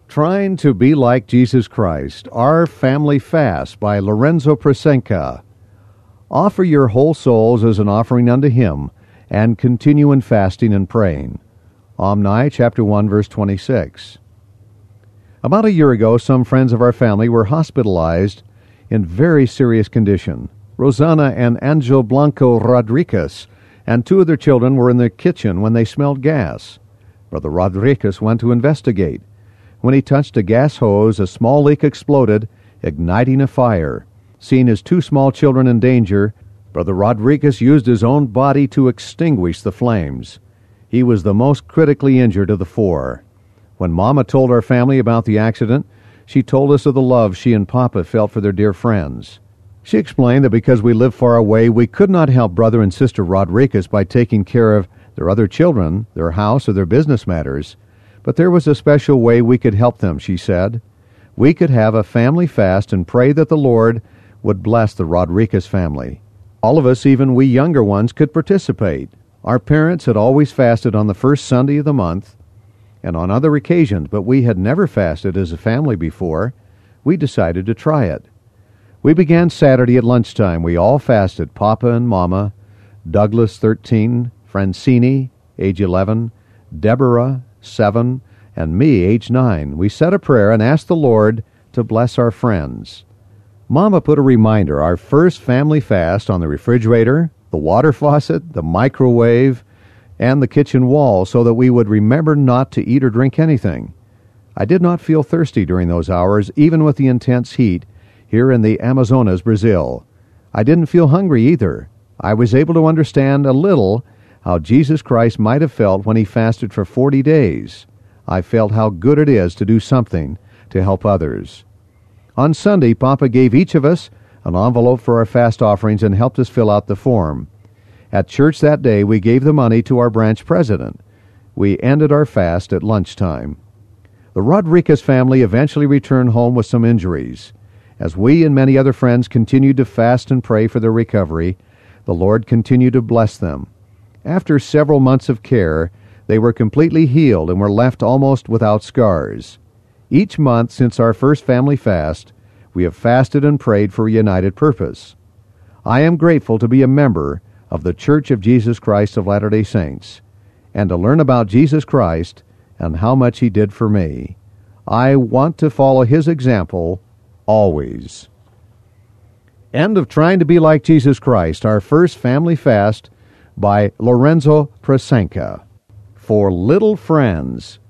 Trying to Be Like Jesus Christ, Our Family Fast by Lorenzo Prosenka. Offer your whole souls as an offering unto Him, and continue in fasting and praying. Omni, chapter 1, verse 26. About a year ago, some friends of our family were hospitalized in very serious condition. Rosanna and Angel Blanco Rodriguez and two of their children were in the kitchen when they smelled gas. Brother Rodriguez went to investigate. When he touched a gas hose, a small leak exploded, igniting a fire. Seeing his two small children in danger, Brother Rodriguez used his own body to extinguish the flames. He was the most critically injured of the four. When Mama told our family about the accident, she told us of the love she and Papa felt for their dear friends. She explained that because we lived far away, we could not help Brother and Sister Rodriguez by taking care of their other children, their house, or their business matters. But there was a special way we could help them, she said. We could have a family fast and pray that the Lord would bless the Rodriguez family. All of us, even we younger ones, could participate. Our parents had always fasted on the first Sunday of the month and on other occasions, but we had never fasted as a family before. We decided to try it. We began Saturday at lunchtime. We all fasted, Papa and Mama, Douglas, 13, Francini, age 11, Deborah, 7, and me, age 9. We said a prayer and asked the Lord to bless our friends. Mama put a reminder, our first family fast, on the refrigerator, the water faucet, the microwave, and the kitchen wall so that we would remember not to eat or drink anything. I did not feel thirsty during those hours, even with the intense heat here in the Amazonas, Brazil. I didn't feel hungry either. I was able to understand a little how Jesus Christ might have felt when He fasted for 40 days. I felt how good it is to do something to help others. On Sunday, Papa gave each of us an envelope for our fast offerings and helped us fill out the form. At church that day, we gave the money to our branch president. We ended our fast at lunchtime. The Rodriguez family eventually returned home with some injuries. As we and many other friends continued to fast and pray for their recovery, the Lord continued to bless them. After several months of care, they were completely healed and were left almost without scars. Each month since our first family fast, we have fasted and prayed for a united purpose. I am grateful to be a member of the Church of Jesus Christ of Latter-day Saints and to learn about Jesus Christ and how much He did for me. I want to follow His example always. End of Trying to Be Like Jesus Christ, our first family fast, by Lorenzo Prosenka. For little friends.